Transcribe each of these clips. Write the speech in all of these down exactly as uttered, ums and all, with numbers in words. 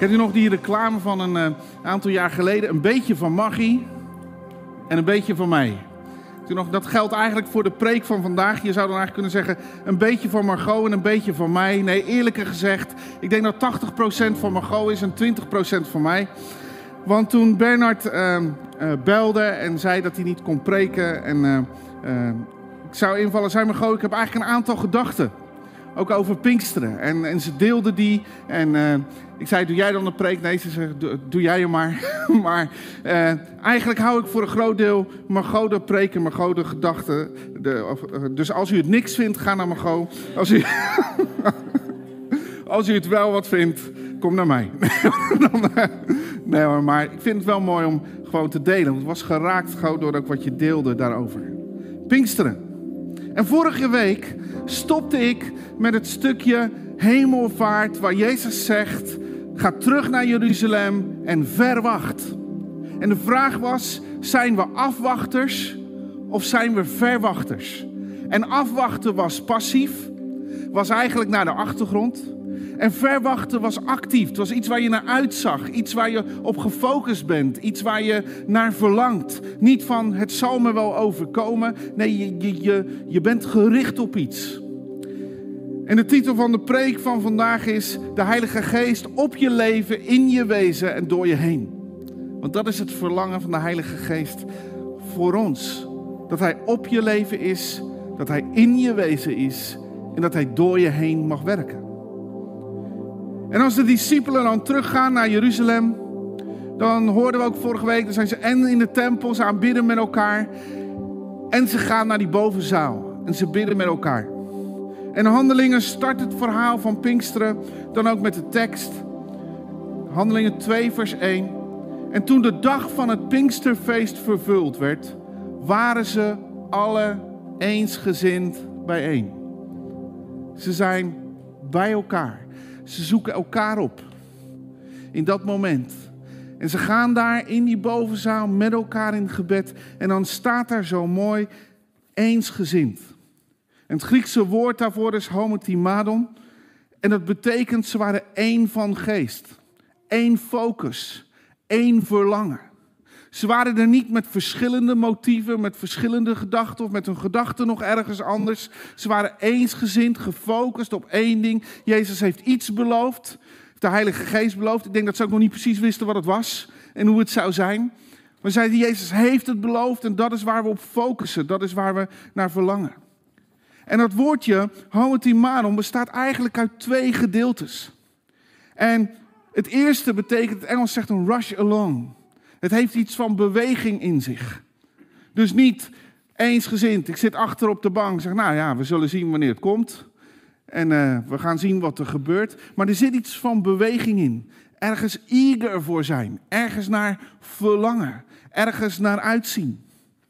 Kent u nog die reclame van een uh, aantal jaar geleden? Een beetje van Maggie en een beetje van mij. Toen nog, dat geldt eigenlijk voor de preek van vandaag. Je zou dan eigenlijk kunnen zeggen, een beetje van Margot en een beetje van mij. Nee, eerlijker gezegd, ik denk dat tachtig procent van Margot is en twintig procent van mij. Want toen Bernard uh, uh, belde en zei dat hij niet kon preken en uh, uh, ik zou invallen, zei Margot, ik heb eigenlijk een aantal gedachten. Ook over Pinksteren. En, en ze deelde die. En uh, ik zei, doe jij dan de preek? Nee, ze zei, doe, doe jij hem maar. maar uh, eigenlijk hou ik voor een groot deel Margot de preek en Margot de gedachten. De, of, uh, dus als u het niks vindt, ga naar Margot. Als u, als u het wel wat vindt, kom naar mij. dan, uh, nee hoor, maar ik vind het wel mooi om gewoon te delen. Want het was geraakt gewoon door ook wat je deelde daarover. Pinksteren. En vorige week stopte ik met het stukje hemelvaart waar Jezus zegt, ga terug naar Jeruzalem en verwacht. En de vraag was, zijn we afwachters of zijn we verwachters? En afwachten was passief, was eigenlijk naar de achtergrond. En verwachten was actief. Het was iets waar je naar uitzag. Iets waar je op gefocust bent. Iets waar je naar verlangt. Niet van het zal me wel overkomen. Nee, je, je, je, je bent gericht op iets. En de titel van de preek van vandaag is de Heilige Geest op je leven, in je wezen en door je heen. Want dat is het verlangen van de Heilige Geest voor ons. Dat Hij op je leven is. Dat Hij in je wezen is. En dat Hij door je heen mag werken. En als de discipelen dan teruggaan naar Jeruzalem, dan hoorden we ook vorige week, dan zijn ze en in de tempel, ze aanbidden met elkaar. En ze gaan naar die bovenzaal en ze bidden met elkaar. En Handelingen start het verhaal van Pinksteren, dan ook met de tekst. Handelingen twee vers één. En toen de dag van het Pinksterfeest vervuld werd, waren ze alle eensgezind bijeen. Ze zijn bij elkaar. Ze zoeken elkaar op in dat moment. En ze gaan daar in die bovenzaal met elkaar in gebed. En dan staat daar zo mooi eensgezind. En het Griekse woord daarvoor is homotimadon. En dat betekent ze waren één van geest. Één focus. Één verlangen. Ze waren er niet met verschillende motieven, met verschillende gedachten of met hun gedachten nog ergens anders. Ze waren eensgezind, gefocust op één ding. Jezus heeft iets beloofd, de Heilige Geest beloofd. Ik denk dat ze ook nog niet precies wisten wat het was en hoe het zou zijn. Maar zeiden, Jezus heeft het beloofd en dat is waar we op focussen. Dat is waar we naar verlangen. En dat woordje, homotimadon, bestaat eigenlijk uit twee gedeeltes. En het eerste betekent, het Engels zegt een rush along. Het heeft iets van beweging in zich. Dus niet eensgezind. Ik zit achter op de bank. Zeg, nou ja, we zullen zien wanneer het komt. En uh, we gaan zien wat er gebeurt. Maar er zit iets van beweging in. Ergens eager voor zijn. Ergens naar verlangen. Ergens naar uitzien.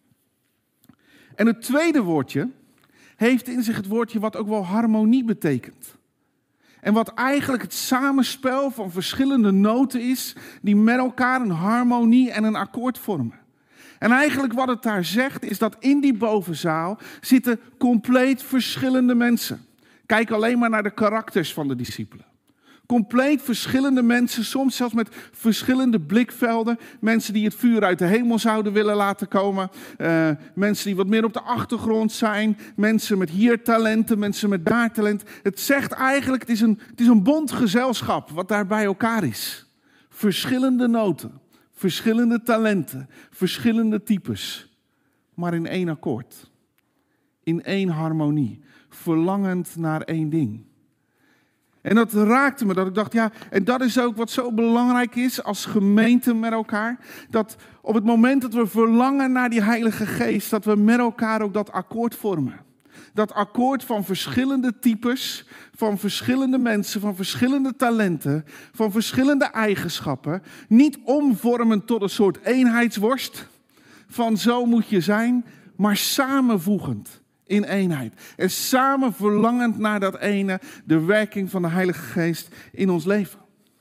En het tweede woordje heeft in zich het woordje wat ook wel harmonie betekent. En wat eigenlijk het samenspel van verschillende noten is, die met elkaar een harmonie en een akkoord vormen. En eigenlijk wat het daar zegt, is dat in die bovenzaal zitten compleet verschillende mensen. Kijk alleen maar naar de karakters van de discipelen. Compleet verschillende mensen, soms zelfs met verschillende blikvelden. Mensen die het vuur uit de hemel zouden willen laten komen. Uh, mensen die wat meer op de achtergrond zijn. Mensen met hier talenten, mensen met daar talent. Het zegt eigenlijk, het is een, het is een bond gezelschap wat daar bij elkaar is. Verschillende noten, verschillende talenten, verschillende types. Maar in één akkoord. In één harmonie. Verlangend naar één ding. En dat raakte me, dat ik dacht, ja, en dat is ook wat zo belangrijk is als gemeente met elkaar. Dat op het moment dat we verlangen naar die Heilige Geest, dat we met elkaar ook dat akkoord vormen. Dat akkoord van verschillende types, van verschillende mensen, van verschillende talenten, van verschillende eigenschappen. Niet omvormen tot een soort eenheidsworst, van zo moet je zijn, maar samenvoegend. In eenheid. En samen verlangend naar dat ene, de werking van de Heilige Geest in ons leven.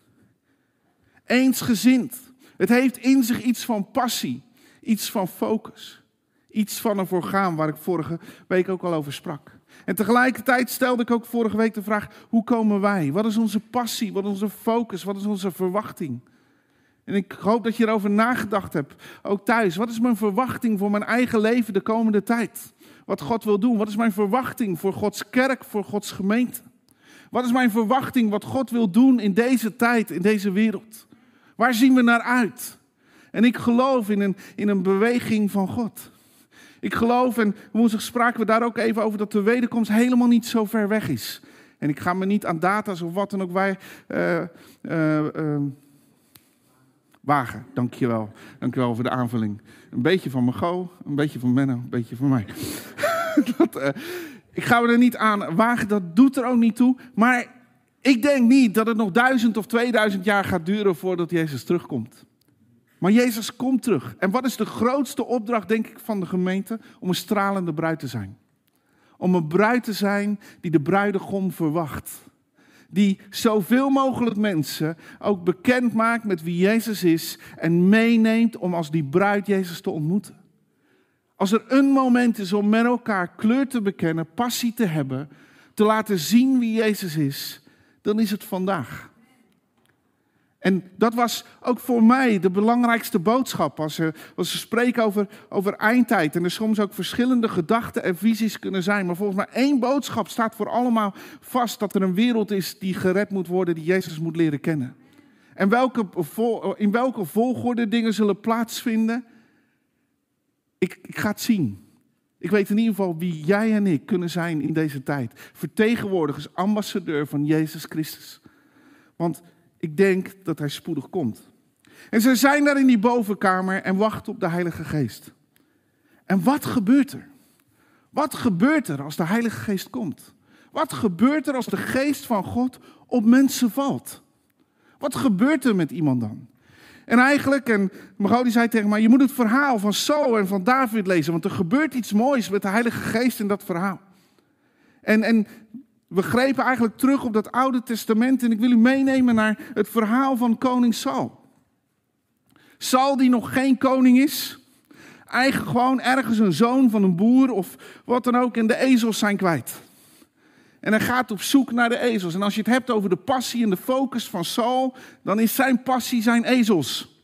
Eensgezind. Het heeft in zich iets van passie. Iets van focus. Iets van ervoor gaan, waar ik vorige week ook al over sprak. En tegelijkertijd stelde ik ook vorige week de vraag, hoe komen wij? Wat is onze passie? Wat is onze focus? Wat is onze verwachting? En ik hoop dat je erover nagedacht hebt, ook thuis. Wat is mijn verwachting voor mijn eigen leven de komende tijd? Wat God wil doen? Wat is mijn verwachting voor Gods kerk, voor Gods gemeente? Wat is mijn verwachting wat God wil doen in deze tijd, in deze wereld? Waar zien we naar uit? En ik geloof in een, in een beweging van God. Ik geloof, en woensdag spraken we daar ook even over, dat de wederkomst helemaal niet zo ver weg is. En ik ga me niet aan data's of wat dan ook wij uh, uh, uh, wagen. Dankjewel. Dankjewel voor de aanvulling. Een beetje van Margot, een beetje van Menno, een beetje van mij. dat, uh, ik ga me er niet aan wagen, dat doet er ook niet toe. Maar ik denk niet dat het nog duizend of tweeduizend jaar gaat duren voordat Jezus terugkomt. Maar Jezus komt terug. En wat is de grootste opdracht, denk ik, van de gemeente? Om een stralende bruid te zijn. Om een bruid te zijn die de bruidegom verwacht. Die zoveel mogelijk mensen ook bekend maakt met wie Jezus is. En meeneemt om als die bruid Jezus te ontmoeten. Als er een moment is om met elkaar kleur te bekennen, passie te hebben, te laten zien wie Jezus is, dan is het vandaag. En dat was ook voor mij de belangrijkste boodschap. Als we, als we spreken over, over eindtijd. En er soms ook verschillende gedachten en visies kunnen zijn. Maar volgens mij één boodschap staat voor allemaal vast. Dat er een wereld is die gered moet worden. Die Jezus moet leren kennen. En welke, in welke volgorde dingen zullen plaatsvinden. Ik, ik ga het zien. Ik weet in ieder geval wie jij en ik kunnen zijn in deze tijd. Vertegenwoordigers, ambassadeur van Jezus Christus. Want ik denk dat hij spoedig komt. En ze zijn daar in die bovenkamer en wachten op de Heilige Geest. En wat gebeurt er? Wat gebeurt er als de Heilige Geest komt? Wat gebeurt er als de Geest van God op mensen valt? Wat gebeurt er met iemand dan? En eigenlijk, en Margot die zei tegen mij, je moet het verhaal van Saul en van David lezen. Want er gebeurt iets moois met de Heilige Geest in dat verhaal. En... en We grepen eigenlijk terug op dat Oude Testament en ik wil u meenemen naar het verhaal van koning Saul. Saul die nog geen koning is, eigenlijk gewoon ergens een zoon van een boer of wat dan ook en de ezels zijn kwijt. En hij gaat op zoek naar de ezels. En als je het hebt over de passie en de focus van Saul, dan is zijn passie zijn ezels.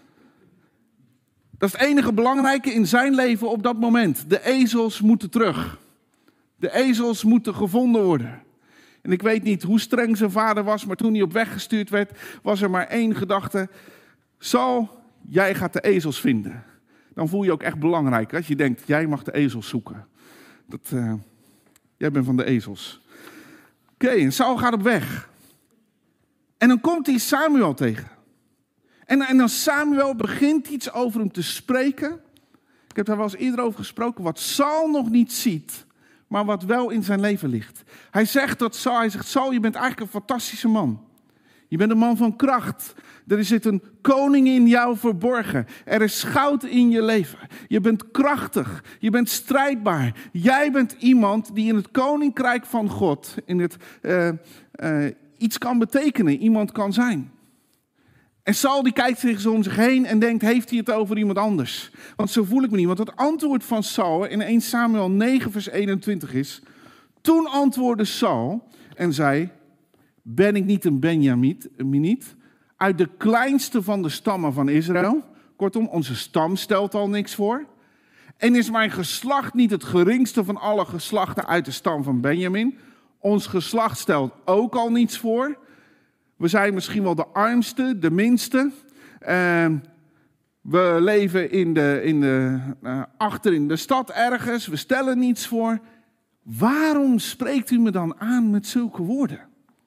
Dat is het enige belangrijke in zijn leven op dat moment. De ezels moeten terug. De ezels moeten gevonden worden. En ik weet niet hoe streng zijn vader was, maar toen hij op weg gestuurd werd, was er maar één gedachte. Saul, jij gaat de ezels vinden. Dan voel je ook echt belangrijk als je denkt, jij mag de ezels zoeken. Dat, uh, jij bent van de ezels. Oké, okay, en Saul gaat op weg. En dan komt hij Samuel tegen. En, en dan Samuel begint iets over hem te spreken. Ik heb daar wel eens eerder over gesproken. Wat Saul nog niet ziet, maar wat wel in zijn leven ligt. Hij zegt dat Saul, hij zegt, Saul, je bent eigenlijk een fantastische man. Je bent een man van kracht. Er zit een koning in jou verborgen. Er is goud in je leven. Je bent krachtig. Je bent strijdbaar. Jij bent iemand die in het koninkrijk van God in het, uh, uh, iets kan betekenen. Iemand kan zijn. En Saul die kijkt zich zo om zich heen en denkt, heeft hij het over iemand anders? Want zo voel ik me niet. Want het antwoord van Saul in eerste Samuel negen vers eenentwintig is, toen antwoordde Saul en zei, ben ik niet een Benjaminiet, uit de kleinste van de stammen van Israël? Kortom, onze stam stelt al niks voor. En is mijn geslacht niet het geringste van alle geslachten uit de stam van Benjamin? Ons geslacht stelt ook al niets voor. We zijn misschien wel de armste, de minste. Uh, we leven in de, in de, uh, achter in de stad ergens. We stellen niets voor. Waarom spreekt u me dan aan met zulke woorden?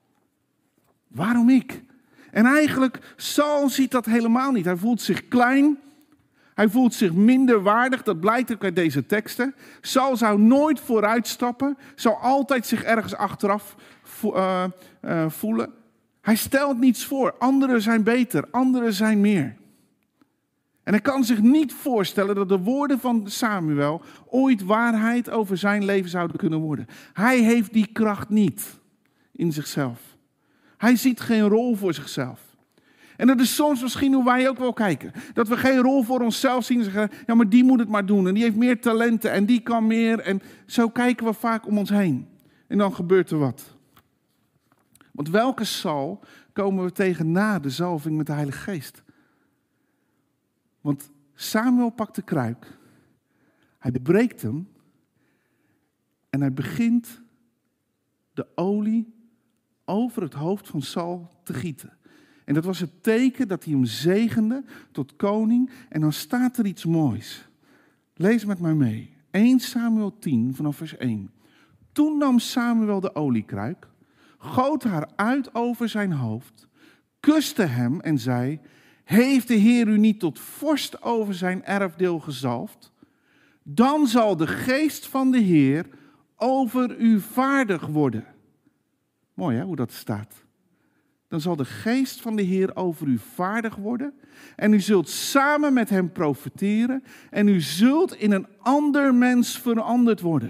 Waarom ik? En eigenlijk, Saul ziet dat helemaal niet. Hij voelt zich klein. Hij voelt zich minder waardig. Dat blijkt ook uit deze teksten. Saul zou nooit vooruitstappen. Zou altijd zich ergens achteraf vo- uh, uh, voelen. Hij stelt niets voor. Anderen zijn beter. Anderen zijn meer. En hij kan zich niet voorstellen dat de woorden van Samuel ooit waarheid over zijn leven zouden kunnen worden. Hij heeft die kracht niet in zichzelf. Hij ziet geen rol voor zichzelf. En dat is soms misschien hoe wij ook wel kijken. Dat we geen rol voor onszelf zien en zeggen, ja, maar die moet het maar doen. En die heeft meer talenten en die kan meer. En zo kijken we vaak om ons heen. En dan gebeurt er wat. Want welke Saul komen we tegen na de zalving met de Heilige Geest? Want Samuel pakt de kruik. Hij breekt hem. En hij begint de olie over het hoofd van Saul te gieten. En dat was het teken dat hij hem zegende tot koning. En dan staat er iets moois. Lees met mij mee. eerste Samuel tien vanaf vers één. Toen nam Samuel de oliekruik, goot haar uit over zijn hoofd, kuste hem en zei, heeft de Heer u niet tot vorst over zijn erfdeel gezalfd? Dan zal de geest van de Heer over u vaardig worden. Mooi hè, hoe dat staat. Dan zal de geest van de Heer over u vaardig worden. En u zult samen met hem profiteren. En u zult in een ander mens veranderd worden.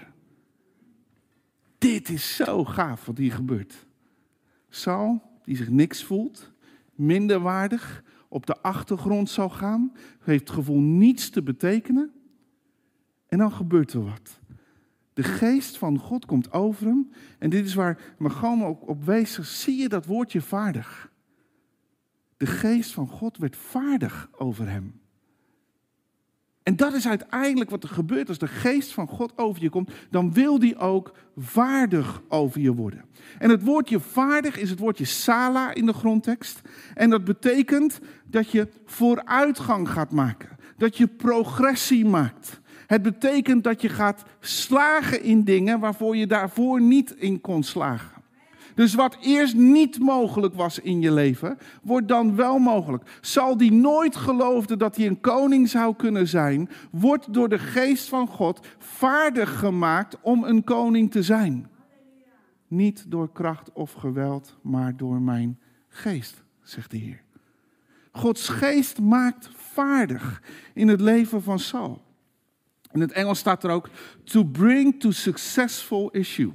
Dit is zo gaaf wat hier gebeurt. Saul, die zich niks voelt, minderwaardig, op de achtergrond zal gaan, heeft het gevoel niets te betekenen. En dan gebeurt er wat. De geest van God komt over hem. En dit is waar Magome ook op wees. Zie je dat woordje vaardig? De geest van God werd vaardig over hem. En dat is uiteindelijk wat er gebeurt. Als de geest van God over je komt, dan wil die ook vaardig over je worden. En het woordje vaardig is het woordje sala in de grondtekst. En dat betekent dat je vooruitgang gaat maken. Dat je progressie maakt. Het betekent dat je gaat slagen in dingen waarvoor je daarvoor niet in kon slagen. Dus wat eerst niet mogelijk was in je leven, wordt dan wel mogelijk. Saul die nooit geloofde dat hij een koning zou kunnen zijn, wordt door de geest van God vaardig gemaakt om een koning te zijn. Niet door kracht of geweld, maar door mijn geest, zegt de Heer. Gods geest maakt vaardig in het leven van Saul. In het Engels staat er ook, to bring to successful issue.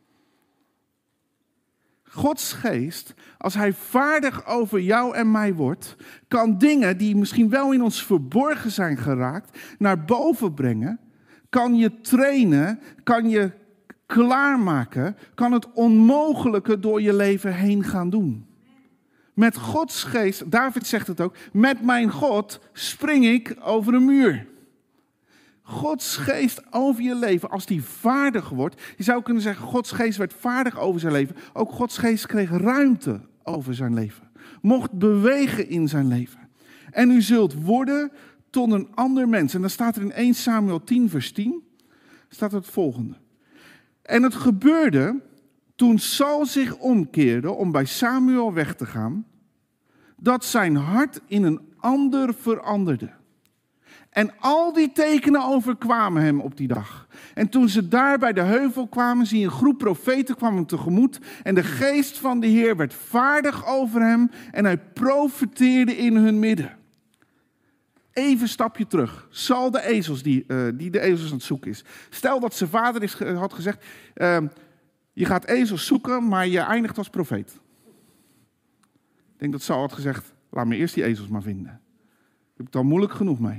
Gods geest, als hij vaardig over jou en mij wordt, kan dingen die misschien wel in ons verborgen zijn geraakt, naar boven brengen, kan je trainen, kan je klaarmaken, kan het onmogelijke door je leven heen gaan doen. Met Gods geest, David zegt het ook, met mijn God spring ik over een muur. Gods geest over je leven, als die vaardig wordt. Je zou kunnen zeggen, Gods geest werd vaardig over zijn leven. Ook Gods geest kreeg ruimte over zijn leven. Mocht bewegen in zijn leven. En u zult worden tot een ander mens. En dan staat er in eerste Samuel tien vers tien, staat het volgende. En het gebeurde, toen Saul zich omkeerde om bij Samuel weg te gaan, dat zijn hart in een ander veranderde. En al die tekenen overkwamen hem op die dag. En toen ze daar bij de heuvel kwamen, zie je een groep profeten kwam hem tegemoet. En de geest van de Heer werd vaardig over hem en hij profeteerde in hun midden. Even een stapje terug. Saul de ezels, die, uh, die de ezels aan het zoeken is. Stel dat zijn vader is, had gezegd, uh, je gaat ezels zoeken, maar je eindigt als profeet. Ik denk dat Saul had gezegd, laat me eerst die ezels maar vinden. Daar heb ik het al moeilijk genoeg mee.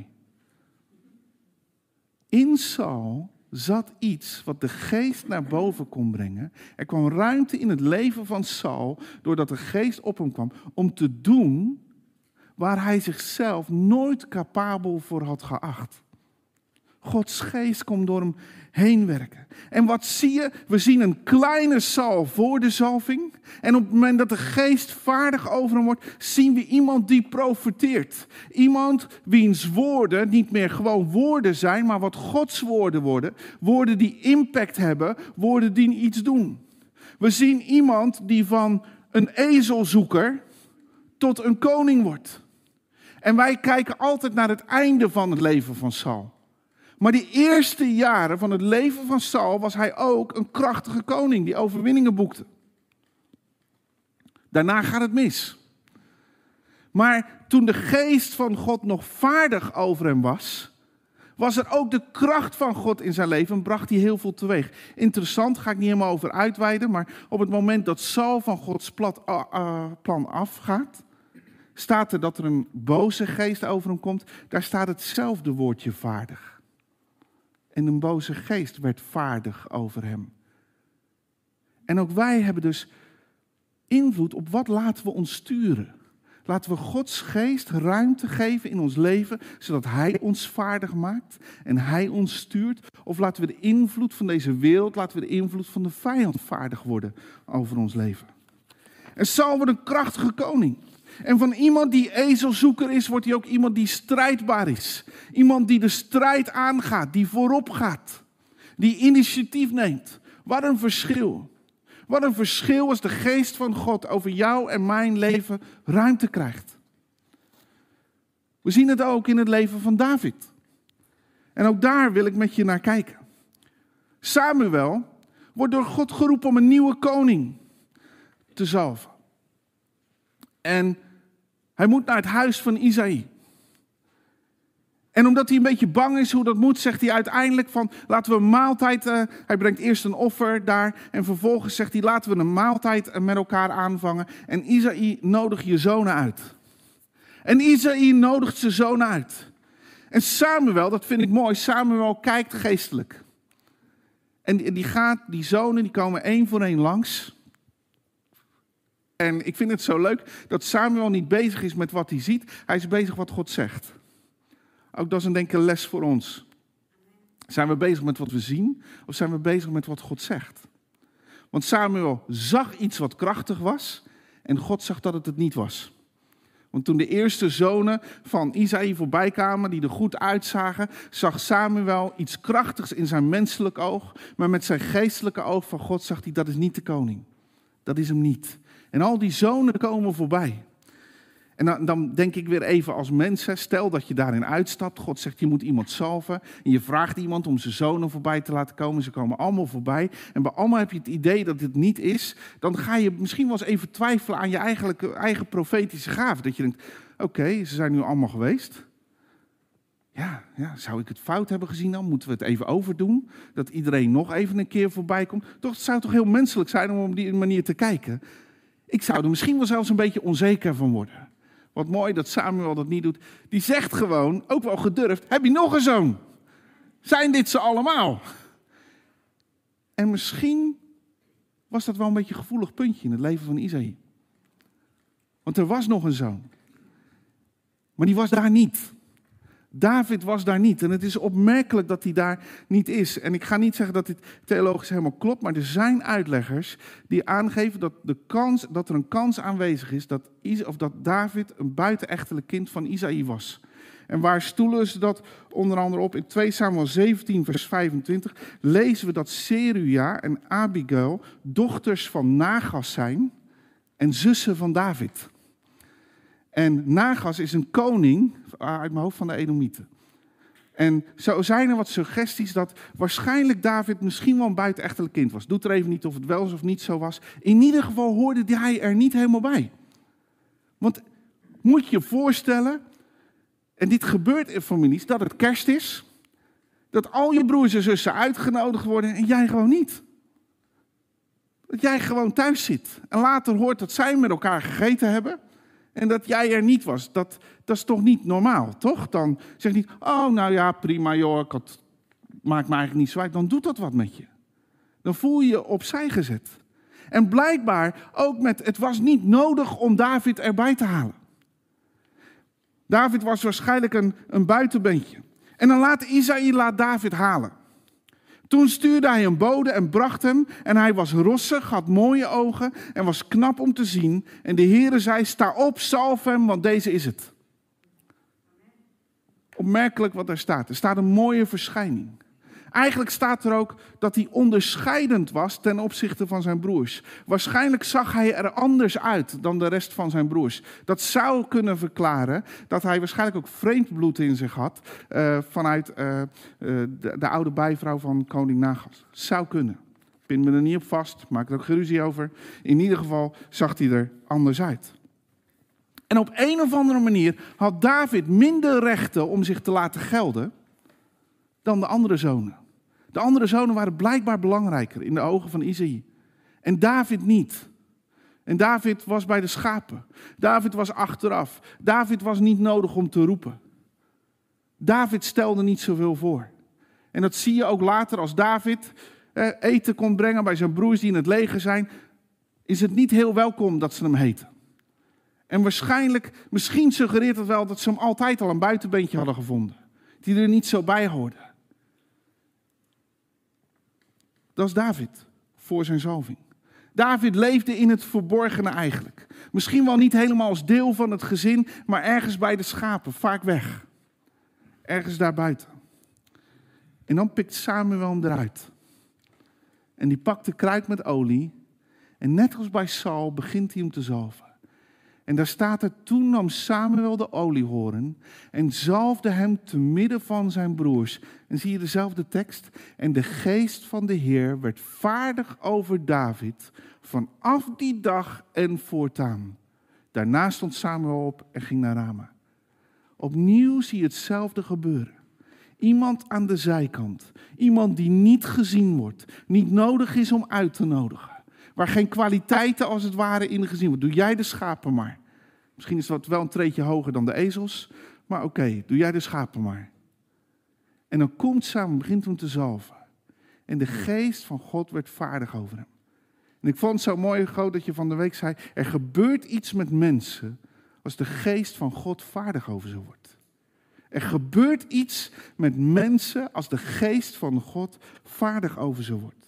In Saul zat iets wat de geest naar boven kon brengen. Er kwam ruimte in het leven van Saul, doordat de geest op hem kwam, om te doen waar hij zichzelf nooit capabel voor had geacht. Gods geest komt door hem heen werken. En wat zie je? We zien een kleine Saul voor de zalving. En op het moment dat de geest vaardig over hem wordt, zien we iemand die profeteert. Iemand wiens woorden niet meer gewoon woorden zijn, maar wat Gods woorden worden. Woorden die impact hebben, woorden die iets doen. We zien iemand die van een ezelzoeker tot een koning wordt. En wij kijken altijd naar het einde van het leven van Saul. Maar die eerste jaren van het leven van Saul was hij ook een krachtige koning die overwinningen boekte. Daarna gaat het mis. Maar toen de geest van God nog vaardig over hem was, was er ook de kracht van God in zijn leven en bracht hij heel veel teweeg. Interessant, ga ik niet helemaal over uitweiden, maar op het moment dat Saul van Gods plan afgaat, staat er dat er een boze geest over hem komt. Daar staat hetzelfde woordje vaardig. En een boze geest werd vaardig over hem. En ook wij hebben dus invloed op wat laten we ons sturen. Laten we Gods geest ruimte geven in ons leven, zodat Hij ons vaardig maakt en Hij ons stuurt. Of laten we de invloed van deze wereld, laten we de invloed van de vijand vaardig worden over ons leven. En Saul wordt een krachtige koning. En van iemand die ezelzoeker is, wordt hij ook iemand die strijdbaar is. Iemand die de strijd aangaat, die voorop gaat. Die initiatief neemt. Wat een verschil. Wat een verschil als de geest van God over jou en mijn leven ruimte krijgt. We zien het ook in het leven van David. En ook daar wil ik met je naar kijken. Samuel wordt door God geroepen om een nieuwe koning te zalven. En hij moet naar het huis van Isaïe. En omdat hij een beetje bang is hoe dat moet, zegt hij uiteindelijk van laten we een maaltijd, uh, hij brengt eerst een offer daar en vervolgens zegt hij laten we een maaltijd met elkaar aanvangen. En Isaïe nodigt je zonen uit. En Isaïe nodigt zijn zonen uit. En Samuel, dat vind ik mooi, Samuel kijkt geestelijk. En die gaat, die zonen die komen één voor één langs. En ik vind het zo leuk dat Samuel niet bezig is met wat hij ziet, hij is bezig wat God zegt. Ook dat is een denk ik een les voor ons. Zijn we bezig met wat we zien of zijn we bezig met wat God zegt? Want Samuel zag iets wat krachtig was en God zag dat het het niet was. Want toen de eerste zonen van Isaïe voorbij kwamen, die er goed uitzagen, zag Samuel iets krachtigs in zijn menselijk oog. Maar met zijn geestelijke oog van God zag hij, dat is niet de koning. Dat is hem niet. En al die zonen komen voorbij. En dan, dan denk ik weer even als mensen, stel dat je daarin uitstapt. God zegt, je moet iemand zalven. En je vraagt iemand om zijn zonen voorbij te laten komen. Ze komen allemaal voorbij. En bij allemaal heb je het idee dat het niet is. Dan ga je misschien wel eens even twijfelen aan je eigen, eigen profetische gaven. Dat je denkt, oké, okay, ze zijn nu allemaal geweest. Ja, ja, zou ik het fout hebben gezien dan? Moeten we het even overdoen? Dat iedereen nog even een keer voorbij komt? Toch, het zou toch heel menselijk zijn om op die manier te kijken? Ik zou er misschien wel zelfs een beetje onzeker van worden. Wat mooi dat Samuel dat niet doet. Die zegt gewoon, ook wel gedurfd, heb je nog een zoon? Zijn dit ze allemaal? En misschien was dat wel een beetje een gevoelig puntje in het leven van Isaïe. Want er was nog een zoon. Maar die was daar niet. David was daar niet. En het is opmerkelijk dat hij daar niet is. En ik ga niet zeggen dat dit theologisch helemaal klopt, maar er zijn uitleggers die aangeven dat, de kans, dat er een kans aanwezig is dat, of dat David een buitenechtelijk kind van Isaïe was. En waar stoelen ze dat onder andere op? In twee Samuel zeventien vers vijfentwintig lezen we dat Seruja en Abigail dochters van Nagas zijn en zussen van David. En Nagas is een koning uit mijn hoofd van de Edomieten. En zo zijn er wat suggesties dat waarschijnlijk David misschien wel een buitenechtelijk kind was. Doet er even niet of het wel of niet zo was. In ieder geval hoorde hij er niet helemaal bij. Want moet je je voorstellen, en dit gebeurt in families, dat het kerst is. Dat al je broers en zussen uitgenodigd worden en jij gewoon niet. Dat jij gewoon thuis zit. En later hoort dat zij met elkaar gegeten hebben. En dat jij er niet was, dat, dat is toch niet normaal, toch? Dan zeg je niet, oh nou ja, prima joh, ik had, maakt me eigenlijk niet zo uit. Dan doet dat wat met je. Dan voel je je opzij gezet. En blijkbaar ook met, het was niet nodig om David erbij te halen. David was waarschijnlijk een, een buitenbeentje. En dan laat Isaïe laat David halen. Toen stuurde hij een bode en bracht hem. En hij was rossig, had mooie ogen en was knap om te zien. En de Heere zei, sta op, zalf hem, want deze is het. Opmerkelijk wat daar staat. Er staat een mooie verschijning. Eigenlijk staat er ook dat hij onderscheidend was ten opzichte van zijn broers. Waarschijnlijk zag hij er anders uit dan de rest van zijn broers. Dat zou kunnen verklaren dat hij waarschijnlijk ook vreemd bloed in zich had uh, vanuit uh, uh, de, de oude bijvrouw van koning Nagas. Zou kunnen. Pin me er niet op vast, maak er ook geruzie over. In ieder geval zag hij er anders uit. En op een of andere manier had David minder rechten om zich te laten gelden dan de andere zonen. De andere zonen waren blijkbaar belangrijker in de ogen van Isaïe. En David niet. En David was bij de schapen. David was achteraf. David was niet nodig om te roepen. David stelde niet zoveel voor. En dat zie je ook later als David eh, eten kon brengen bij zijn broers die in het leger zijn. Is het niet heel welkom dat ze hem heten. En waarschijnlijk, misschien suggereert het wel dat ze hem altijd al een buitenbeentje hadden gevonden. Die er niet zo bij hoorde. Dat is David voor zijn zalving. David leefde in het verborgene eigenlijk. Misschien wel niet helemaal als deel van het gezin, maar ergens bij de schapen, vaak weg. Ergens daarbuiten. En dan pikt Samuel hem eruit. En die pakt de kruik met olie. En net als bij Saul begint hij hem te zalven. En daar staat er, toen nam Samuel de oliehoorn en zalfde hem te midden van zijn broers. En zie je dezelfde tekst? En de geest van de Heer werd vaardig over David vanaf die dag en voortaan. Daarna stond Samuel op en ging naar Rama. Opnieuw zie je hetzelfde gebeuren. Iemand aan de zijkant. Iemand die niet gezien wordt. Niet nodig is om uit te nodigen. Waar geen kwaliteiten als het ware in gezien wordt. Doe jij de schapen maar. Misschien is dat wel een treedje hoger dan de ezels. Maar oké, okay, doe jij de schapen maar. En dan komt Samuel, begint hem te zalven. En de geest van God werd vaardig over hem. En ik vond het zo mooi, God, dat je van de week zei. Er gebeurt iets met mensen als de geest van God vaardig over ze wordt. Er gebeurt iets met mensen als de geest van God vaardig over ze wordt.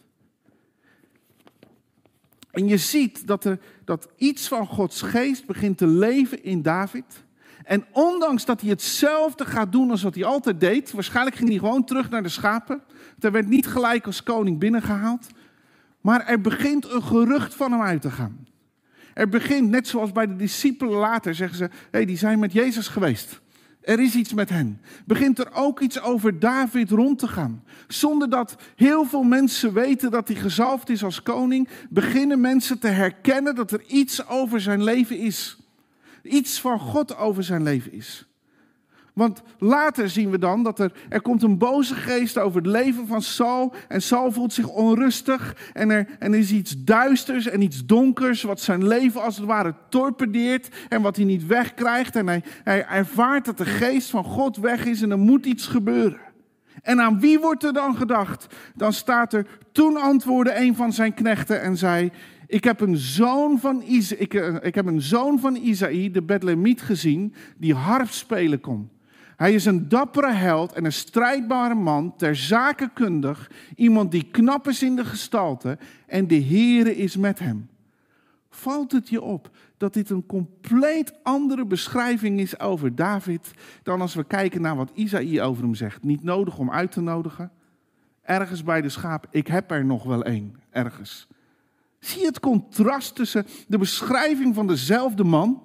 En je ziet dat, er, dat iets van Gods geest begint te leven in David. En ondanks dat hij hetzelfde gaat doen als wat hij altijd deed. Waarschijnlijk ging hij gewoon terug naar de schapen. Hij werd niet gelijk als koning binnengehaald. Maar er begint een gerucht van hem uit te gaan. Er begint, net zoals bij de discipelen later, zeggen ze, hey, die zijn met Jezus geweest. Er is iets met hen. Begint er ook iets over David rond te gaan. Zonder dat heel veel mensen weten dat hij gezalfd is als koning, beginnen mensen te herkennen dat er iets over zijn leven is. Iets van God over zijn leven is. Want later zien we dan dat er, er komt een boze geest over het leven van Saul. En Saul voelt zich onrustig. En er, en er is iets duisters en iets donkers wat zijn leven als het ware torpedeert. En wat hij niet wegkrijgt. En hij, hij ervaart dat de geest van God weg is en er moet iets gebeuren. En aan wie wordt er dan gedacht? Dan staat er, toen antwoordde een van zijn knechten en zei, ik heb een zoon van, Isa, ik, ik heb een zoon van Isaï, de Bethlehemiet, gezien, die harp spelen kon. Hij is een dappere held en een strijdbare man, ter zake kundig, iemand die knap is in de gestalte en de Heere is met hem. Valt het je op dat dit een compleet andere beschrijving is over David dan als we kijken naar wat Isaïe over hem zegt? Niet nodig om uit te nodigen. Ergens bij de schaap, ik heb er nog wel één, ergens. Zie je het contrast tussen de beschrijving van dezelfde man?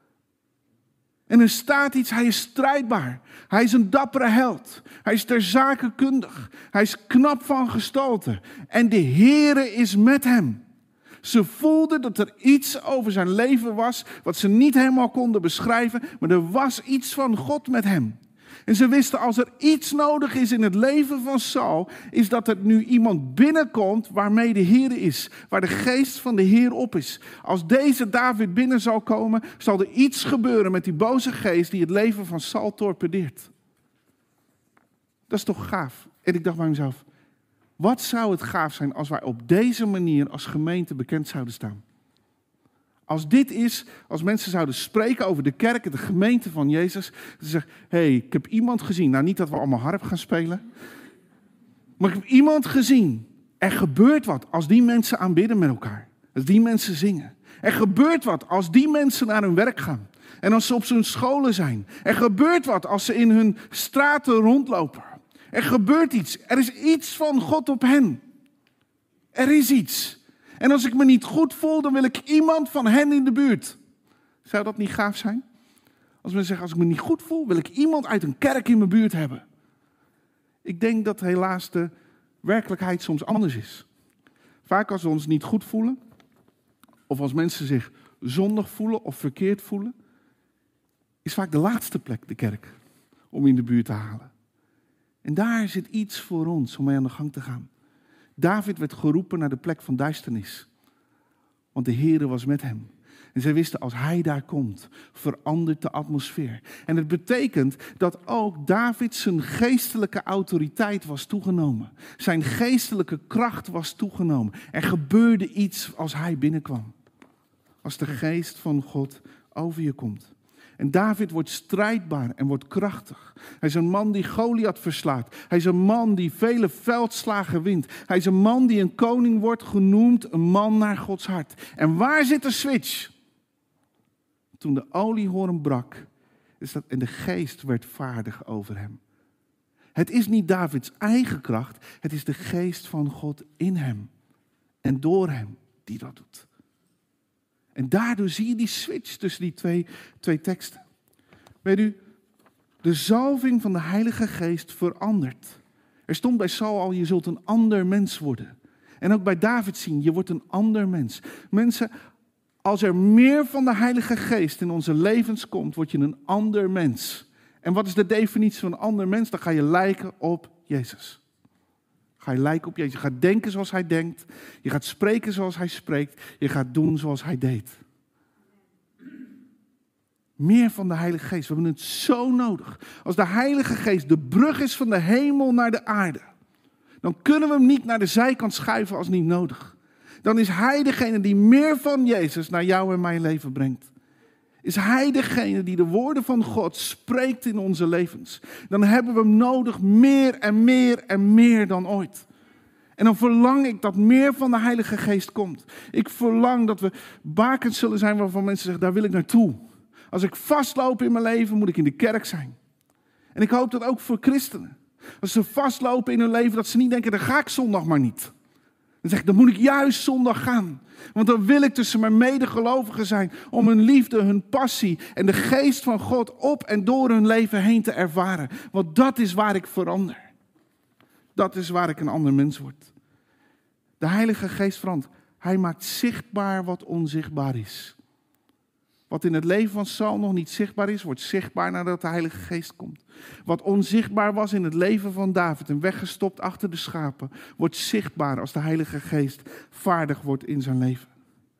En er staat iets, hij is strijdbaar. Hij is een dappere held. Hij is ter zake kundig. Hij is knap van gestalte. En de Heere is met hem. Ze voelden dat er iets over zijn leven was, wat ze niet helemaal konden beschrijven, maar er was iets van God met hem. En ze wisten, als er iets nodig is in het leven van Saul, is dat er nu iemand binnenkomt waarmee de Heer is. Waar de geest van de Heer op is. Als deze David binnen zal komen, zal er iets gebeuren met die boze geest die het leven van Saul torpedeert. Dat is toch gaaf? En ik dacht bij mezelf, wat zou het gaaf zijn als wij op deze manier als gemeente bekend zouden staan? Als dit is, als mensen zouden spreken over de kerk, de gemeente van Jezus. Ze zeggen, hé, hey, ik heb iemand gezien. Nou, niet dat we allemaal harp gaan spelen. Maar ik heb iemand gezien. Er gebeurt wat als die mensen aanbidden met elkaar. Als die mensen zingen. Er gebeurt wat als die mensen naar hun werk gaan. En als ze op hun scholen zijn. Er gebeurt wat als ze in hun straten rondlopen. Er gebeurt iets. Er is iets van God op hen. Er is iets. En als ik me niet goed voel, dan wil ik iemand van hen in de buurt. Zou dat niet gaaf zijn? Als men zegt, als ik me niet goed voel, wil ik iemand uit een kerk in mijn buurt hebben. Ik denk dat helaas de werkelijkheid soms anders is. Vaak als we ons niet goed voelen, of als mensen zich zondig voelen of verkeerd voelen, is vaak de laatste plek de kerk om in de buurt te halen. En daar zit iets voor ons om mee aan de gang te gaan. David werd geroepen naar de plek van duisternis. Want de Heere was met hem. En zij wisten, als hij daar komt, verandert de atmosfeer. En het betekent dat ook David zijn geestelijke autoriteit was toegenomen. Zijn geestelijke kracht was toegenomen. Er gebeurde iets als hij binnenkwam. Als de geest van God over je komt. En David wordt strijdbaar en wordt krachtig. Hij is een man die Goliath verslaat. Hij is een man die vele veldslagen wint. Hij is een man die een koning wordt genoemd, een man naar Gods hart. En waar zit de switch? Toen de oliehoorn brak is dat, en de geest werd vaardig over hem. Het is niet Davids eigen kracht, het is de geest van God in hem. En door hem die dat doet. En daardoor zie je die switch tussen die twee, twee teksten. Weet u, de zalving van de Heilige Geest verandert. Er stond bij Saul al, je zult een ander mens worden. En ook bij David zien, je wordt een ander mens. Mensen, als er meer van de Heilige Geest in onze levens komt, word je een ander mens. En wat is de definitie van een ander mens? Dan ga je lijken op Jezus. Ga je lijken op Jezus. Je gaat denken zoals hij denkt. Je gaat spreken zoals hij spreekt. Je gaat doen zoals hij deed. Meer van de Heilige Geest. We hebben het zo nodig. Als de Heilige Geest de brug is van de hemel naar de aarde, dan kunnen we hem niet naar de zijkant schuiven als niet nodig. Dan is hij degene die meer van Jezus naar jou en mijn leven brengt. Is hij degene die de woorden van God spreekt in onze levens. Dan hebben we hem nodig meer en meer en meer dan ooit. En dan verlang ik dat meer van de Heilige Geest komt. Ik verlang dat we bakens zullen zijn waarvan mensen zeggen, daar wil ik naartoe. Als ik vastloop in mijn leven, moet ik in de kerk zijn. En ik hoop dat ook voor christenen. Als ze vastlopen in hun leven, dat ze niet denken, dan ga ik zondag maar niet. Dan zeg ik, dan moet ik juist zondag gaan. Want dan wil ik tussen mijn medegelovigen zijn om hun liefde, hun passie en de geest van God op en door hun leven heen te ervaren. Want dat is waar ik verander. Dat is waar ik een ander mens word. De Heilige Geest verandert. Hij maakt zichtbaar wat onzichtbaar is. Wat in het leven van Saul nog niet zichtbaar is, wordt zichtbaar nadat de Heilige Geest komt. Wat onzichtbaar was in het leven van David en weggestopt achter de schapen, wordt zichtbaar als de Heilige Geest vaardig wordt in zijn leven.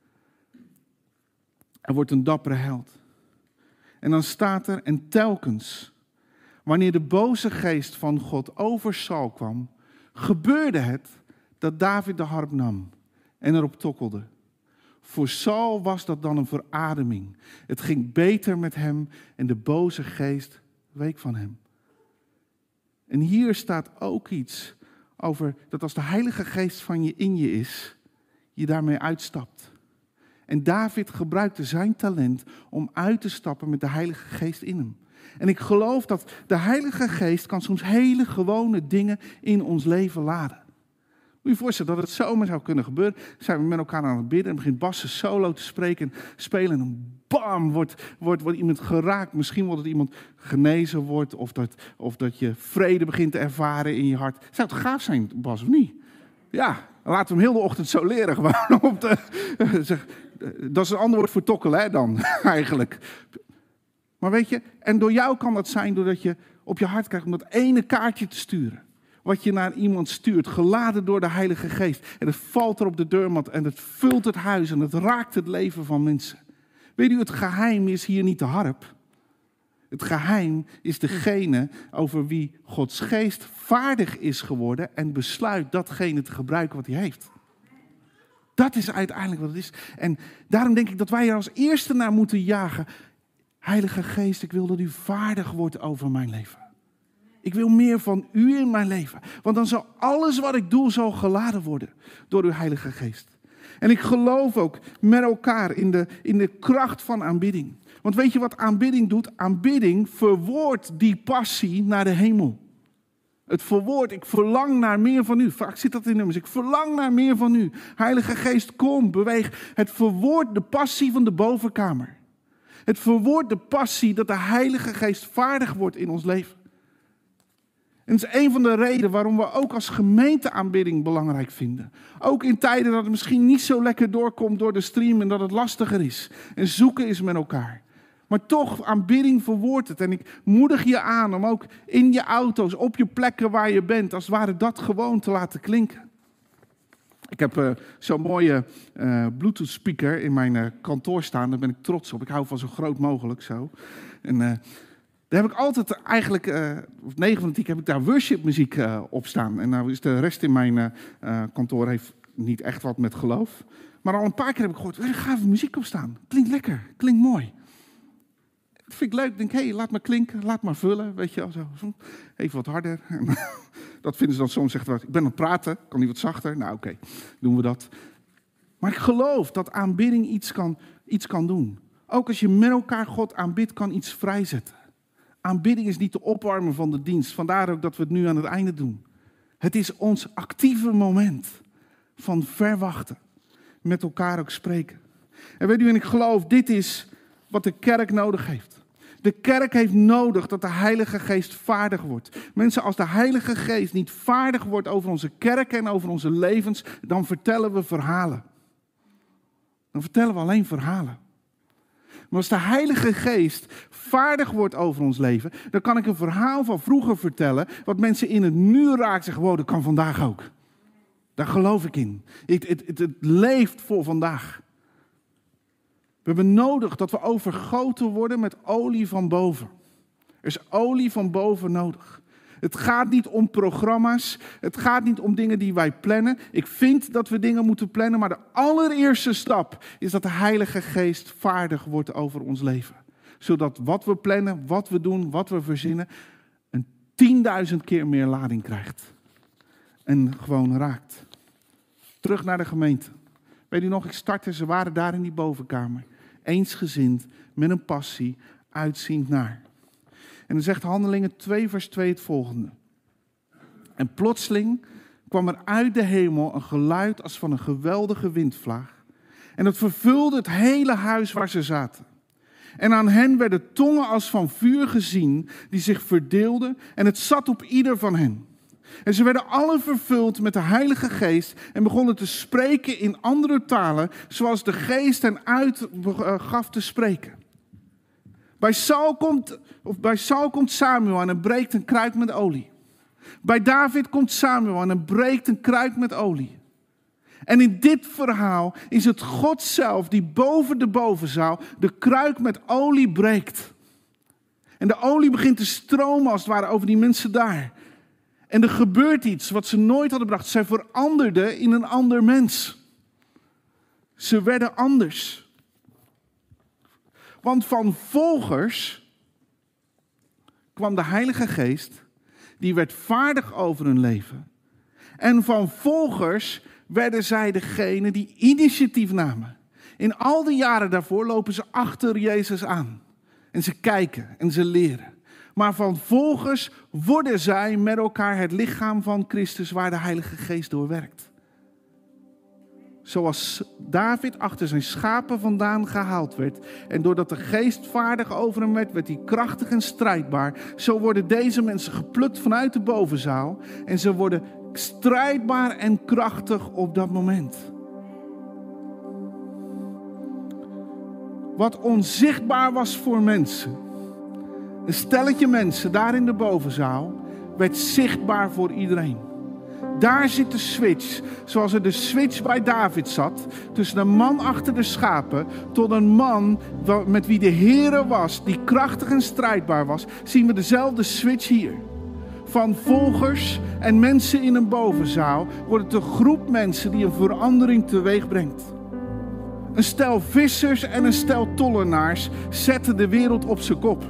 Er wordt een dappere held. En dan staat er, en telkens, wanneer de boze geest van God over Saul kwam, gebeurde het dat David de harp nam en erop tokkelde. Voor Saul was dat dan een verademing. Het ging beter met hem en de boze geest week van hem. En hier staat ook iets over dat als de Heilige Geest van je in je is, je daarmee uitstapt. En David gebruikte zijn talent om uit te stappen met de Heilige Geest in hem. En ik geloof dat de Heilige Geest kan soms hele gewone dingen in ons leven laden. Moet je je voorstellen dat het zomaar zou kunnen gebeuren. Zijn we met elkaar aan het bidden en begint Bas een solo te spreken, spelen en dan bam, wordt, wordt, wordt iemand geraakt. Misschien wordt het iemand genezen wordt of dat, of dat je vrede begint te ervaren in je hart. Zou het gaaf zijn, Bas, of niet? Ja, laten we hem heel de ochtend zo leren. Gewoon op de, zeg, dat is een ander woord voor tokkelen, hè, dan eigenlijk. Maar weet je, en door jou kan dat zijn doordat je op je hart krijgt om dat ene kaartje te sturen. Wat je naar iemand stuurt, geladen door de Heilige Geest. En het valt er op de deurmat en het vult het huis en het raakt het leven van mensen. Weet u, het geheim is hier niet de harp. Het geheim is degene over wie Gods Geest vaardig is geworden en besluit datgene te gebruiken wat hij heeft. Dat is uiteindelijk wat het is. En daarom denk ik dat wij er als eerste naar moeten jagen. Heilige Geest, ik wil dat u vaardig wordt over mijn leven. Ik wil meer van u in mijn leven. Want dan zal alles wat ik doe zal geladen worden door uw Heilige Geest. En ik geloof ook met elkaar in de, in de kracht van aanbidding. Want weet je wat aanbidding doet? Aanbidding verwoordt die passie naar de hemel. Het verwoordt, ik verlang naar meer van u. Vaak zit dat in nummers. Ik verlang naar meer van u. Heilige Geest, kom, beweeg. Het verwoordt de passie van de bovenkamer. Het verwoordt de passie dat de Heilige Geest vaardig wordt in ons leven. En dat is een van de redenen waarom we ook als gemeente aanbidding belangrijk vinden. Ook in tijden dat het misschien niet zo lekker doorkomt door de stream en dat het lastiger is. En zoeken is met elkaar. Maar toch, aanbidding verwoordt het. En ik moedig je aan om ook in je auto's, op je plekken waar je bent, als het ware dat gewoon te laten klinken. Ik heb uh, zo'n mooie uh, Bluetooth speaker in mijn uh, kantoor staan. Daar ben ik trots op. Ik hou van zo groot mogelijk zo. En uh, daar heb ik altijd eigenlijk, uh, of negen van de tien heb ik daar worshipmuziek uh, op staan. En nou is de rest in mijn uh, uh, kantoor heeft niet echt wat met geloof. Maar al een paar keer heb ik gehoord, er gaat muziek op staan. Klinkt lekker, klinkt mooi. Dat vind ik leuk. Ik denk, hé, hey, laat maar klinken, laat maar vullen. Weet je wel, zo. Even wat harder. Dat vinden ze dan soms, zegt wat. Ik ben aan het praten, kan niet wat zachter? Nou, oké, okay, doen we dat. Maar ik geloof dat aanbidding iets kan, iets kan doen. Ook als je met elkaar God aanbidt, kan iets vrijzetten. Aanbidding is niet de opwarmen van de dienst. Vandaar ook dat we het nu aan het einde doen. Het is ons actieve moment van verwachten. Met elkaar ook spreken. En weet u, en ik geloof, dit is wat de kerk nodig heeft. De kerk heeft nodig dat de Heilige Geest vaardig wordt. Mensen, als de Heilige Geest niet vaardig wordt over onze kerk en over onze levens, dan vertellen we verhalen. Dan vertellen we alleen verhalen. Maar als de Heilige Geest vaardig wordt over ons leven, dan kan ik een verhaal van vroeger vertellen, wat mensen in het nu raakt, zeggen, wow, dat kan vandaag ook. Daar geloof ik in. Het, het, het, het leeft voor vandaag. We hebben nodig dat we overgoten worden met olie van boven. Er is olie van boven nodig. Het gaat niet om programma's. Het gaat niet om dingen die wij plannen. Ik vind dat we dingen moeten plannen. Maar de allereerste stap is dat de Heilige Geest vaardig wordt over ons leven. Zodat wat we plannen, wat we doen, wat we verzinnen, een tienduizend keer meer lading krijgt. En gewoon raakt. Terug naar de gemeente. Weet u nog, ik startte, ze waren daar in die bovenkamer. Eensgezind, met een passie, uitziend naar. En dan zegt Handelingen twee vers twee het volgende. En plotseling kwam er uit de hemel een geluid als van een geweldige windvlaag. En het vervulde het hele huis waar ze zaten. En aan hen werden tongen als van vuur gezien, die zich verdeelden. En het zat op ieder van hen. En ze werden allen vervuld met de Heilige Geest en begonnen te spreken in andere talen, zoals de Geest hen uitgaf te spreken. Bij Saul komt, of bij Saul komt Samuel en hij breekt een kruik met olie. Bij David komt Samuel en hij breekt een kruik met olie. En in dit verhaal is het God zelf die boven de bovenzaal de kruik met olie breekt. En de olie begint te stromen als het ware over die mensen daar. En er gebeurt iets wat ze nooit hadden bedacht. Zij veranderden in een ander mens. Ze werden anders. Want van volgers kwam de Heilige Geest, die werd vaardig over hun leven. En van volgers werden zij degene die initiatief namen. In al die jaren daarvoor lopen ze achter Jezus aan. En ze kijken en ze leren. Maar van volgers worden zij met elkaar het lichaam van Christus waar de Heilige Geest door werkt. Zoals David achter zijn schapen vandaan gehaald werd. En doordat de Geest vaardig over hem werd, werd hij krachtig en strijdbaar. Zo worden deze mensen geplukt vanuit de bovenzaal. En ze worden strijdbaar en krachtig op dat moment. Wat onzichtbaar was voor mensen. Een stelletje mensen daar in de bovenzaal werd zichtbaar voor iedereen. Daar zit de switch, zoals er de switch bij David zat, tussen een man achter de schapen tot een man met wie de Heere was, die krachtig en strijdbaar was, zien we dezelfde switch hier. Van volgers en mensen in een bovenzaal wordt het een groep mensen die een verandering teweeg brengt. Een stel vissers en een stel tollenaars zetten de wereld op zijn kop.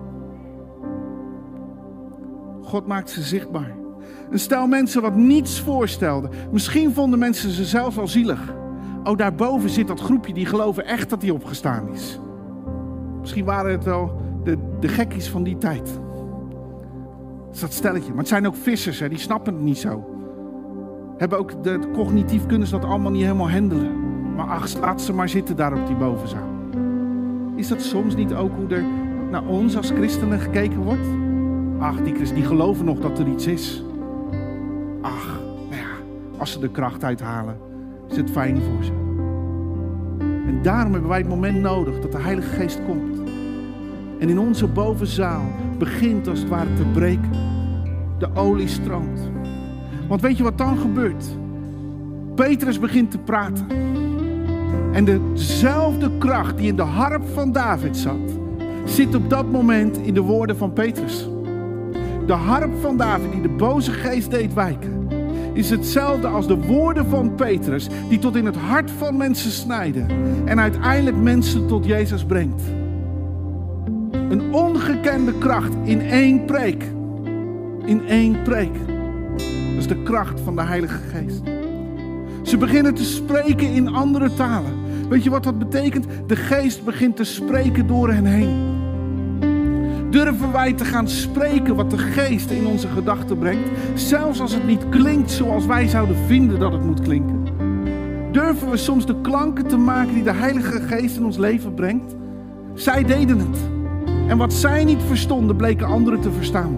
God maakt ze zichtbaar. Een stel mensen wat niets voorstelde. Misschien vonden mensen ze zelfs al zielig. Oh, daarboven zit dat groepje die geloven echt dat hij opgestaan is. Misschien waren het wel de, de gekkies van die tijd. Dat is dat stelletje. Maar het zijn ook vissers, hè, die snappen het niet zo. Hebben ook de, de cognitief kunnen ze dat allemaal niet helemaal handelen. Maar ach, laat ze maar zitten daar op die bovenzaal. Is dat soms niet ook hoe er naar ons als christenen gekeken wordt? Ach, die christenen die geloven nog dat er iets is. Ach, nou ja, als ze de kracht uithalen, is het fijn voor ze. En daarom hebben wij het moment nodig dat de Heilige Geest komt. En in onze bovenzaal begint als het ware te breken. De olie stroomt. Want weet je wat dan gebeurt? Petrus begint te praten. En dezelfde kracht die in de harp van David zat, zit op dat moment in de woorden van Petrus. De harp van David die de boze geest deed wijken, is hetzelfde als de woorden van Petrus die tot in het hart van mensen snijden en uiteindelijk mensen tot Jezus brengt. Een ongekende kracht in één preek. In één preek. Dat is de kracht van de Heilige Geest. Ze beginnen te spreken in andere talen. Weet je wat dat betekent? De Geest begint te spreken door hen heen. Durven wij te gaan spreken wat de Geest in onze gedachten brengt, zelfs als het niet klinkt zoals wij zouden vinden dat het moet klinken? Durven we soms de klanken te maken die de Heilige Geest in ons leven brengt? Zij deden het. En wat zij niet verstonden, bleken anderen te verstaan.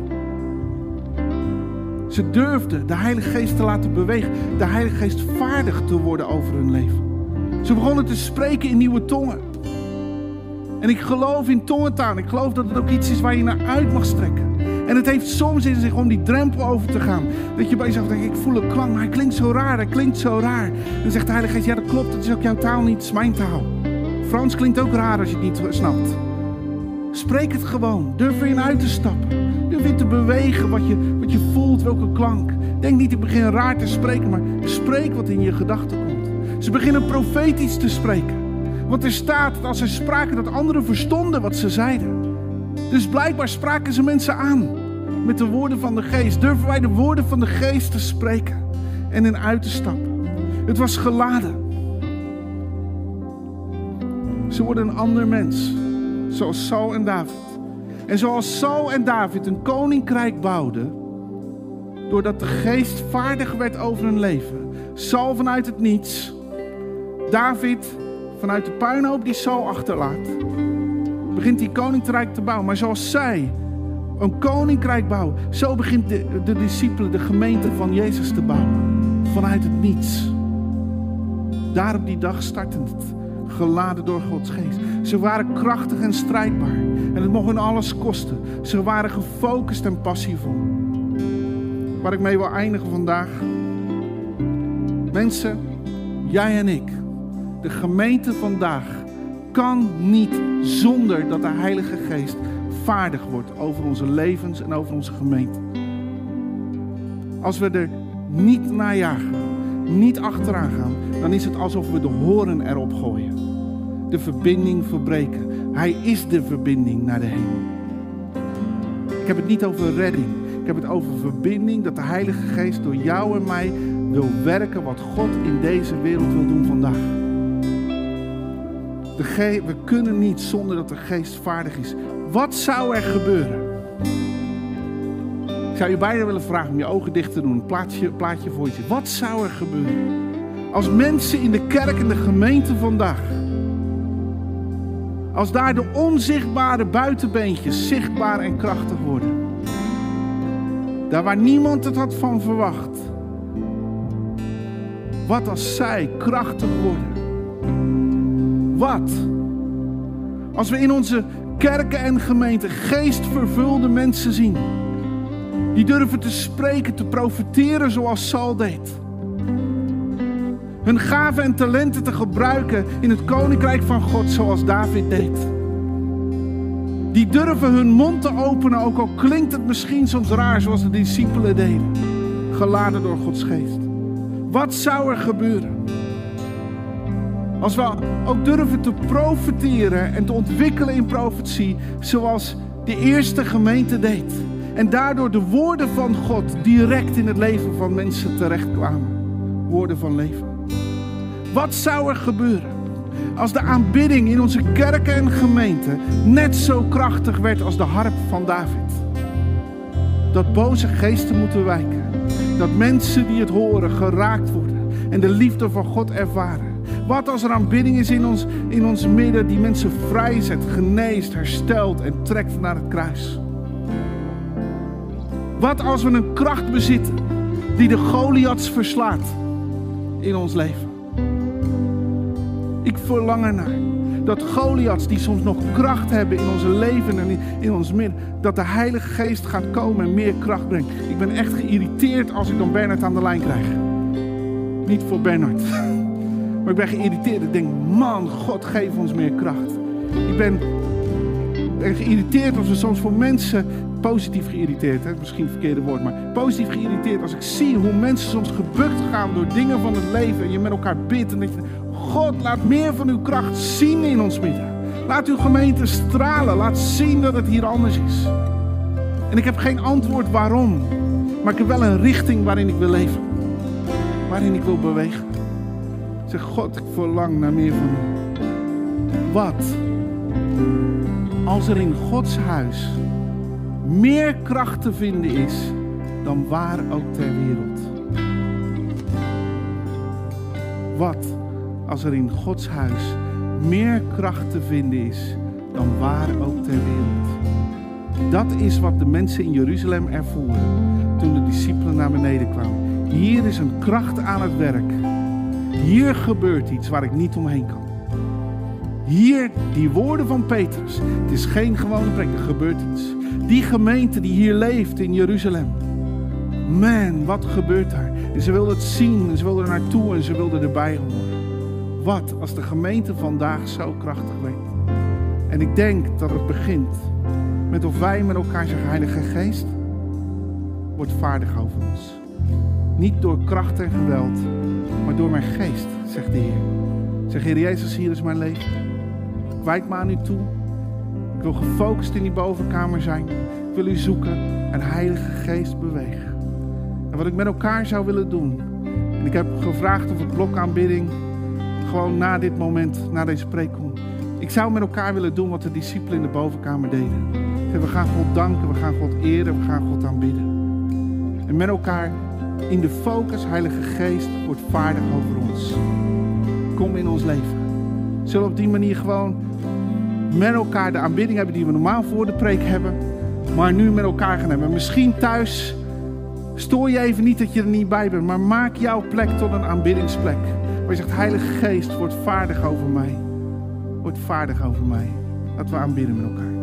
Ze durfden de Heilige Geest te laten bewegen, de Heilige Geest vaardig te worden over hun leven. Ze begonnen te spreken in nieuwe tongen. En ik geloof in tongentaal. Ik geloof dat het ook iets is waar je naar uit mag strekken. En het heeft soms in zich om die drempel over te gaan. Dat je bij jezelf denkt, ik voel een klank, maar hij klinkt zo raar, hij klinkt zo raar. En dan zegt de Heilige Geest, ja dat klopt, dat is ook jouw taal niet, het is mijn taal. Frans klinkt ook raar als je het niet snapt. Spreek het gewoon, durf erin uit te stappen. Durf in te bewegen wat je, wat je voelt, welke klank. Denk niet, ik begin raar te spreken, maar spreek wat in je gedachten komt. Ze beginnen profetisch te spreken. Want er staat dat als ze spraken dat anderen verstonden wat ze zeiden. Dus blijkbaar spraken ze mensen aan met de woorden van de Geest. Durven wij de woorden van de Geest te spreken en in uit te stappen. Het was geladen. Ze worden een ander mens. Zoals Saul en David. En zoals Saul en David een koninkrijk bouwden, doordat de Geest vaardig werd over hun leven. Saul vanuit het niets. David vanuit de puinhoop die Saul achterlaat. Begint die koninkrijk te bouwen. Maar zoals zij een koninkrijk bouwen, zo begint de, de discipelen, de gemeente van Jezus te bouwen. Vanuit het niets. Daar op die dag startte het. Geladen door Gods Geest. Ze waren krachtig en strijdbaar. En het mocht hun alles kosten. Ze waren gefocust en passievol. Waar ik mee wil eindigen vandaag. Mensen, jij en ik. De gemeente vandaag kan niet zonder dat de Heilige Geest vaardig wordt over onze levens en over onze gemeente. Als we er niet naar jagen, niet achteraan gaan, dan is het alsof we de hoorn erop gooien. De verbinding verbreken. Hij is de verbinding naar de hemel. Ik heb het niet over redding. Ik heb het over verbinding, dat de Heilige Geest door jou en mij wil werken wat God in deze wereld wil doen vandaag. De ge- we kunnen niet zonder dat de Geest vaardig is. Wat zou er gebeuren? Ik zou je bijna willen vragen om je ogen dicht te doen. Een plaatje, plaatje voor je. Wat zou er gebeuren? Als mensen in de kerk en de gemeente vandaag, als daar de onzichtbare buitenbeentjes zichtbaar en krachtig worden. Daar waar niemand het had van verwacht. Wat als zij krachtig worden? Wat? Als we in onze kerken en gemeenten geestvervulde mensen zien. Die durven te spreken, te profeteren zoals Saul deed. Hun gaven en talenten te gebruiken in het koninkrijk van God zoals David deed. Die durven hun mond te openen, ook al klinkt het misschien soms raar zoals de discipelen deden. Geladen door Gods Geest. Wat zou er gebeuren? Als we ook durven te profeteren en te ontwikkelen in profetie zoals de eerste gemeente deed. En daardoor de woorden van God direct in het leven van mensen terechtkwamen. Woorden van leven. Wat zou er gebeuren als de aanbidding in onze kerken en gemeenten net zo krachtig werd als de harp van David? Dat boze geesten moeten wijken. Dat mensen die het horen geraakt worden en de liefde van God ervaren. Wat als er aanbidding is in ons, in ons midden die mensen vrijzet, geneest, herstelt en trekt naar het kruis? Wat als we een kracht bezitten die de Goliaths verslaat in ons leven? Ik verlang ernaar dat Goliaths die soms nog kracht hebben in onze leven en in, in ons midden, dat de Heilige Geest gaat komen en meer kracht brengt. Ik ben echt geïrriteerd als ik dan Bernard aan de lijn krijg. niet voor Bernard. Maar ik ben geïrriteerd. Ik denk, man, God, geef ons meer kracht. Ik ben, ben geïrriteerd als we soms voor mensen... Positief geïrriteerd, hè? Misschien het verkeerde woord, maar positief geïrriteerd als ik zie hoe mensen soms gebukt gaan door dingen van het leven en je met elkaar bidt en dat je, God, laat meer van uw kracht zien in ons midden. Laat uw gemeente stralen, laat zien dat het hier anders is. En ik heb geen antwoord waarom, maar ik heb wel een richting waarin ik wil leven, waarin ik wil bewegen. Ik zeg, God, ik verlang naar meer van u. Wat als er in Gods huis meer kracht te vinden is dan waar ook ter wereld? Wat als er in Gods huis meer kracht te vinden is dan waar ook ter wereld? Dat is wat de mensen in Jeruzalem ervoeren toen de discipelen naar beneden kwamen. Hier is een kracht aan het werk. Hier gebeurt iets waar ik niet omheen kan. Hier, die woorden van Petrus. Het is geen gewone preek, er gebeurt iets. Die gemeente die hier leeft in Jeruzalem. Man, wat gebeurt daar? En ze wilden het zien en ze wilden er naartoe en ze wilden erbij horen. Wat als de gemeente vandaag zo krachtig weet? En ik denk dat het begint met of wij met elkaar zeggen, Heilige Geest, word vaardig over ons. Niet door kracht en geweld, maar door mijn geest, zegt de Heer. Zeg, Heer Jezus, hier is mijn leven. Ik wijd me aan u toe. Ik wil gefocust in die bovenkamer zijn. Ik wil u zoeken en Heilige Geest bewegen. En wat ik met elkaar zou willen doen. En ik heb gevraagd of het blok aanbidding gewoon na dit moment, na deze preek komt. Ik zou met elkaar willen doen wat de discipelen in de bovenkamer deden. We gaan God danken, we gaan God eren, we gaan God aanbidden. En met elkaar in de focus, Heilige Geest, wordt vaardig over ons. Kom in ons leven. Zullen we op die manier gewoon met elkaar de aanbidding hebben die we normaal voor de preek hebben, maar nu met elkaar gaan hebben. Misschien thuis stoor je even niet dat je er niet bij bent, maar maak jouw plek tot een aanbiddingsplek. Waar je zegt, Heilige Geest, word vaardig over mij. Word vaardig over mij. Laten we aanbidden met elkaar.